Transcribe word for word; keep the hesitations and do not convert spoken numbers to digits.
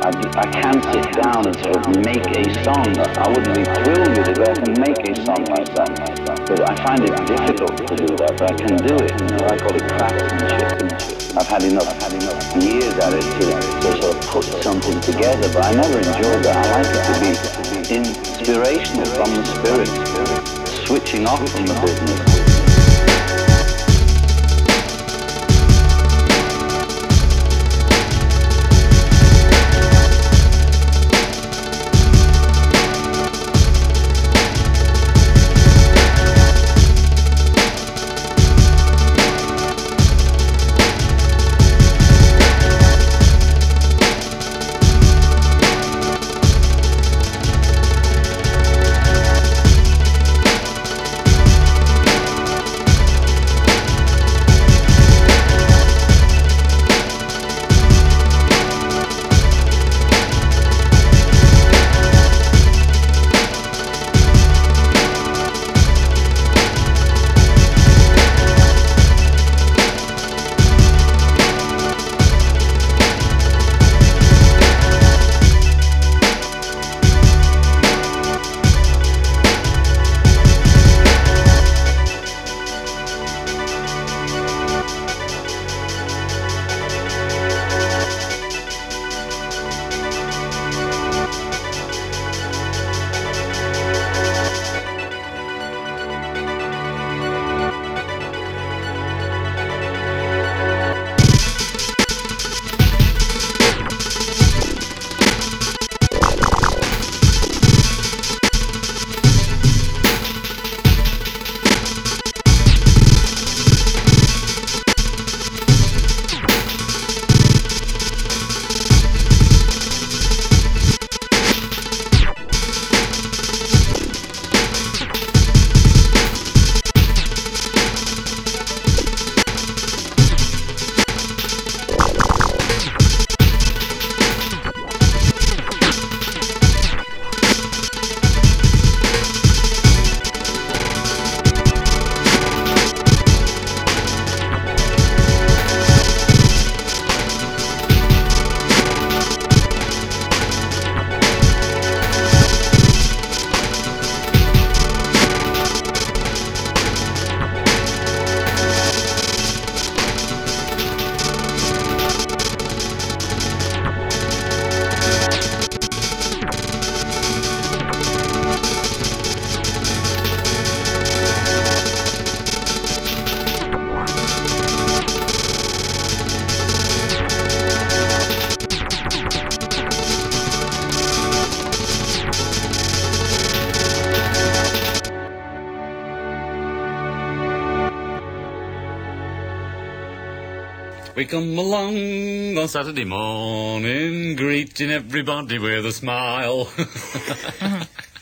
I, I can sit down and sort of make a song. I wouldn't be thrilled with it, but I can make a song like that. But I find it difficult to do that, but I can do it. You know, I call it craftsmanship. I've had enough, had enough years at it to, to sort of put something together, but I never enjoyed that. I like it to be inspirational from the spirit, switching off from the business. We come along on Saturday morning, greeting everybody with a smile.